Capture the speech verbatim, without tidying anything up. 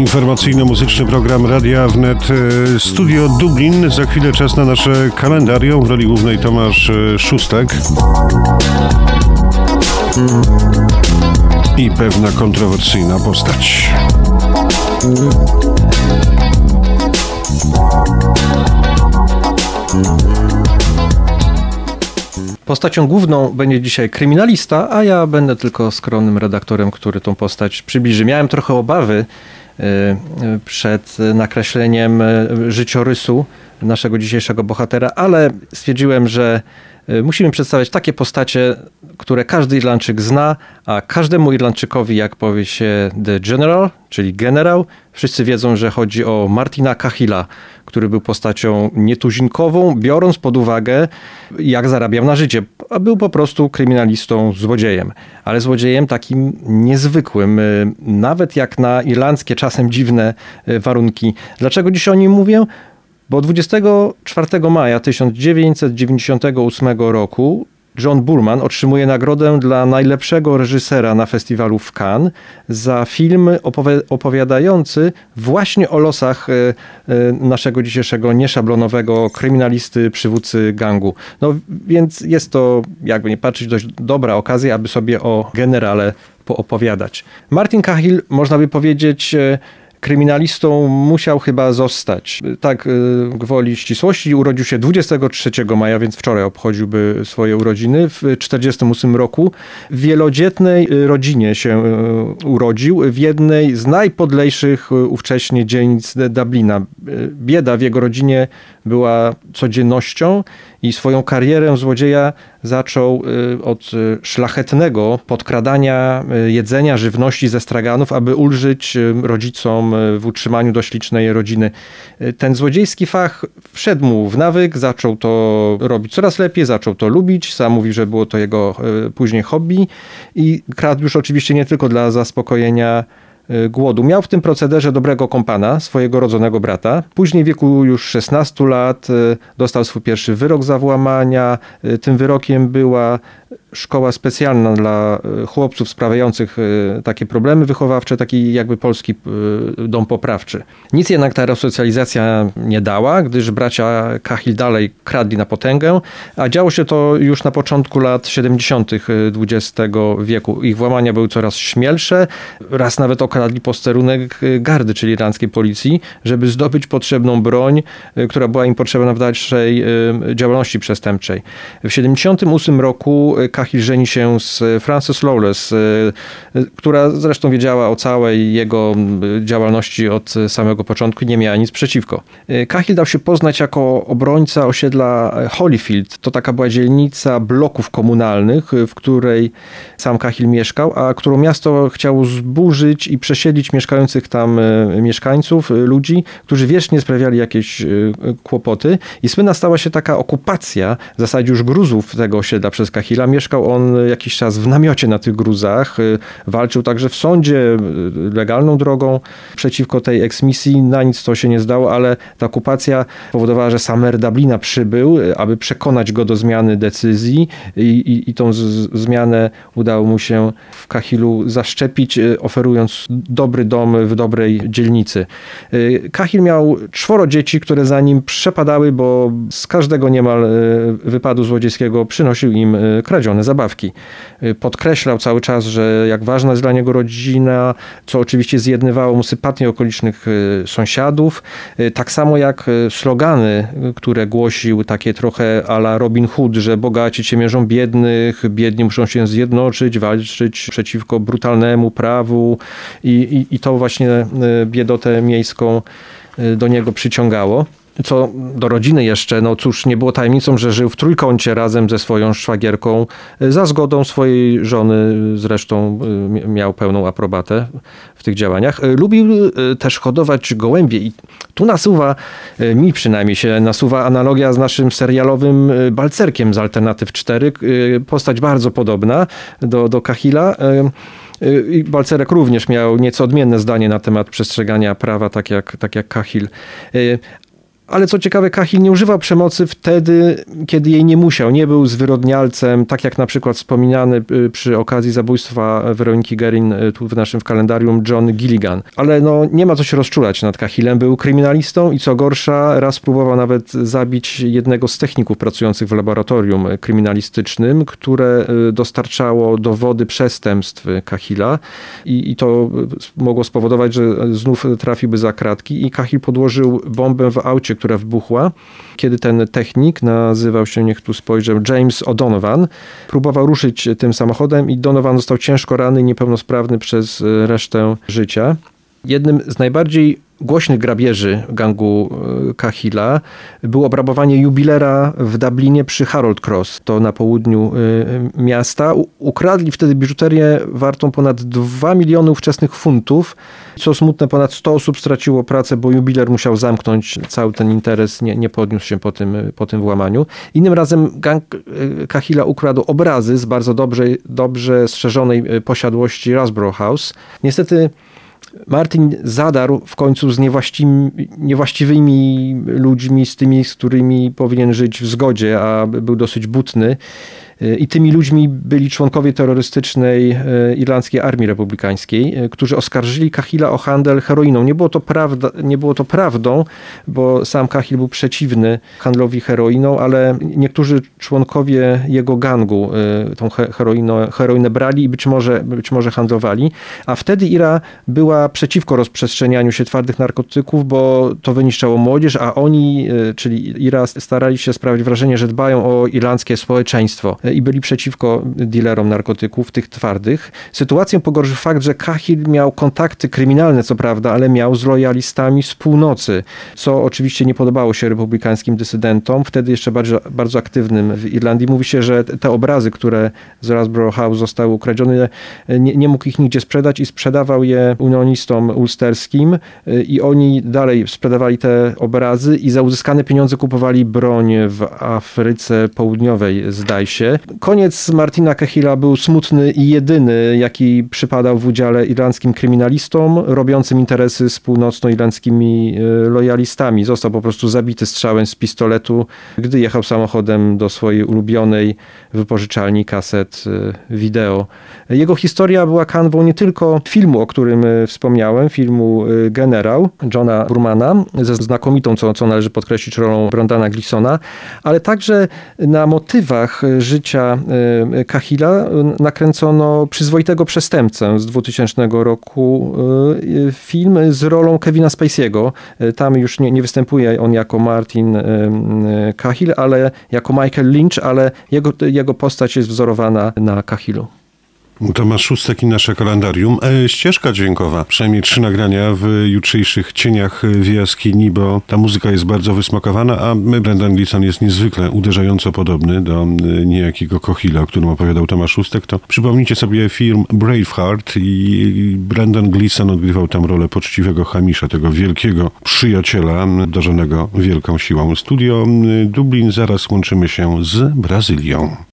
Informacyjno-muzyczny program Radia Wnet, Studio Dublin. Za chwilę czas na nasze kalendarium. W roli głównej Tomasz Szóstek. I pewna kontrowersyjna postać. Postacią główną będzie dzisiaj kryminalista, a ja będę tylko skromnym redaktorem, który tą postać przybliży. Miałem trochę obawy przed nakreśleniem życiorysu naszego dzisiejszego bohatera, ale stwierdziłem, że musimy przedstawiać takie postacie, które każdy Irlandczyk zna, a każdemu Irlandczykowi, jak powie się The General, czyli generał, wszyscy wiedzą, że chodzi o Martina Cahilla, który był postacią nietuzinkową, biorąc pod uwagę, jak zarabiał na życie. A był po prostu kryminalistą, złodziejem. Ale złodziejem takim niezwykłym, nawet jak na irlandzkie, czasem dziwne warunki. Dlaczego dziś o nim mówię? Bo dwudziestego czwartego maja tysiąc dziewięćset dziewięćdziesiątego ósmego roku John Boorman otrzymuje nagrodę dla najlepszego reżysera na festiwalu w Cannes za film opowi- opowiadający właśnie o losach naszego dzisiejszego nieszablonowego kryminalisty, przywódcy gangu. No więc jest to, jakby nie patrzeć, dość dobra okazja, aby sobie o generale poopowiadać. Martin Cahill, można by powiedzieć, kryminalistą musiał chyba zostać. Tak gwoli ścisłości, urodził się dwudziestego trzeciego maja, więc wczoraj obchodziłby swoje urodziny w czterdziestym ósmym roku. W wielodzietnej rodzinie się urodził, w jednej z najpodlejszych ówcześnie dzielnic Dublina. Bieda w jego rodzinie była codziennością i swoją karierę złodzieja zaczął od szlachetnego podkradania jedzenia, żywności ze straganów, aby ulżyć rodzicom w utrzymaniu dość licznej rodziny. Ten złodziejski fach wszedł mu w nawyk, zaczął to robić coraz lepiej, zaczął to lubić. Sam mówi, że było to jego później hobby i kradł już oczywiście nie tylko dla zaspokojenia głodu. Miał w tym procederze dobrego kompana, swojego rodzonego brata. Później w wieku już szesnastu lat dostał swój pierwszy wyrok za włamania. Tym wyrokiem była szkoła specjalna dla chłopców sprawiających takie problemy wychowawcze, taki jakby polski dom poprawczy. Nic jednak ta resocjalizacja nie dała, gdyż bracia Cahill dalej kradli na potęgę, a działo się to już na początku lat siedemdziesiątych dwudziestego wieku. Ich włamania były coraz śmielsze. Raz nawet okradli posterunek gardy, czyli irlandzkiej policji, żeby zdobyć potrzebną broń, która była im potrzebna w dalszej działalności przestępczej. W siedemdziesiątym ósmym roku Cahill żeni się z Frances Lawless, która zresztą wiedziała o całej jego działalności od samego początku i nie miała nic przeciwko. Cahill dał się poznać jako obrońca osiedla Holyfield. To taka była dzielnica bloków komunalnych, w której sam Cahill mieszkał, a którą miasto chciało zburzyć i przesiedlić mieszkających tam mieszkańców, ludzi, którzy wiecznie sprawiali jakieś kłopoty. I słynna stała się taka okupacja w zasadzie już gruzów tego osiedla przez Cahilla. Mieszkał on jakiś czas w namiocie na tych gruzach. Walczył także w sądzie legalną drogą przeciwko tej eksmisji. Na nic to się nie zdało, ale ta okupacja powodowała, że sam mer Dublina przybył, aby przekonać go do zmiany decyzji i, i, i tą z, zmianę udało mu się w Cahillu zaszczepić, oferując dobry dom w dobrej dzielnicy. Cahill miał czworo dzieci, które za nim przepadały, bo z każdego niemal wypadu złodziejskiego przynosił im kradzione zabawki. Podkreślał cały czas, że jak ważna jest dla niego rodzina, co oczywiście zjednywało mu sympatię okolicznych sąsiadów. Tak samo jak slogany, które głosił takie trochę a la Robin Hood, że bogaci ciemiężą biednych, biedni muszą się zjednoczyć, walczyć przeciwko brutalnemu prawu i, i, i to właśnie biedotę miejską do niego przyciągało. Co do rodziny jeszcze, no cóż, nie było tajemnicą, że żył w trójkącie razem ze swoją szwagierką, za zgodą swojej żony, zresztą miał pełną aprobatę w tych działaniach. Lubił też hodować gołębie i tu nasuwa, mi przynajmniej się nasuwa analogia z naszym serialowym Balcerkiem z Alternatyw cztery, postać bardzo podobna do, do Cahilla. I Balcerek również miał nieco odmienne zdanie na temat przestrzegania prawa, tak jak, tak jak Cahill. Ale co ciekawe, Cahill nie używał przemocy wtedy, kiedy jej nie musiał. Nie był zwyrodnialcem, tak jak na przykład wspominany przy okazji zabójstwa Weroniki Guerin tu w naszym kalendarium John Gilligan. Ale no, nie ma co się rozczulać nad Cahillem. Był kryminalistą i co gorsza, raz próbował nawet zabić jednego z techników pracujących w laboratorium kryminalistycznym, które dostarczało dowody przestępstw Cahilla i, i to mogło spowodować, że znów trafiłby za kratki i Cahill podłożył bombę w aucie, która wybuchła, kiedy ten technik, nazywał się, niech tu spojrzę, James O'Donovan, próbował ruszyć tym samochodem i Donovan został ciężko ranny i niepełnosprawny przez resztę życia. Jednym z najbardziej głośnych grabieży gangu Cahilla było obrabowanie jubilera w Dublinie przy Harold Cross, to na południu miasta. Ukradli wtedy biżuterię wartą ponad dwa miliony ówczesnych funtów. Co smutne, ponad sto osób straciło pracę, bo jubiler musiał zamknąć cały ten interes, nie, nie podniósł się po tym, po tym włamaniu. Innym razem gang Cahilla ukradł obrazy z bardzo dobrze, dobrze strzeżonej posiadłości Risborough House. Niestety Martin zadarł w końcu z niewłaściwymi, niewłaściwymi ludźmi, z tymi, z którymi powinien żyć w zgodzie, a był dosyć butny. I tymi ludźmi byli członkowie terrorystycznej Irlandzkiej Armii Republikańskiej, którzy oskarżyli Cahilla o handel heroiną. Nie było to prawda, nie było to prawdą, bo sam Cahill był przeciwny handlowi heroiną, ale niektórzy członkowie jego gangu tą heroinę, heroinę brali i być może, być może handlowali. A wtedy Ira była przeciwko rozprzestrzenianiu się twardych narkotyków, bo to wyniszczało młodzież, a oni, czyli Ira, starali się sprawić wrażenie, że dbają o irlandzkie społeczeństwo i byli przeciwko dealerom narkotyków, tych twardych. Sytuację pogorszył fakt, że Cahill miał kontakty kryminalne, co prawda, ale miał z lojalistami z północy, co oczywiście nie podobało się republikańskim dysydentom, wtedy jeszcze bardzo, bardzo aktywnym w Irlandii. Mówi się, że te obrazy, które z Risborough House zostały ukradzione, nie, nie mógł ich nigdzie sprzedać i sprzedawał je unionistom ulsterskim i oni dalej sprzedawali te obrazy i za uzyskane pieniądze kupowali broń w Afryce Południowej, zdaje się. Koniec Martina Cahilla był smutny i jedyny, jaki przypadał w udziale irlandzkim kryminalistom robiącym interesy z północnoirlandzkimi lojalistami. Został po prostu zabity strzałem z pistoletu, gdy jechał samochodem do swojej ulubionej wypożyczalni kaset wideo. Jego historia była kanwą nie tylko filmu, o którym wspomniałem, filmu Generał Johna Boormana, ze znakomitą, co, co należy podkreślić, rolą Brendana Gleesona, ale także na motywach życia Cahilla nakręcono Przyzwoitego przestępcę z dwutysięcznego roku, film z rolą Kevina Spacey'ego. Tam już nie, nie występuje on jako Martin Cahill, ale jako Michael Lynch, ale jego, jego postać jest wzorowana na Cahillu. Tomasz Szóstek i nasze kalendarium. E, ścieżka dźwiękowa. Przynajmniej trzy nagrania w jutrzejszych Cieniach w jaskini, bo ta muzyka jest bardzo wysmakowana, a Brendan Gleeson jest niezwykle uderzająco podobny do niejakiego Cahilla, o którym opowiadał Tomasz Szóstek. To przypomnijcie sobie film Braveheart i Brendan Gleeson odgrywał tam rolę poczciwego Hamisza, tego wielkiego przyjaciela, darzonego wielką siłą. Studio Dublin, zaraz łączymy się z Brazylią.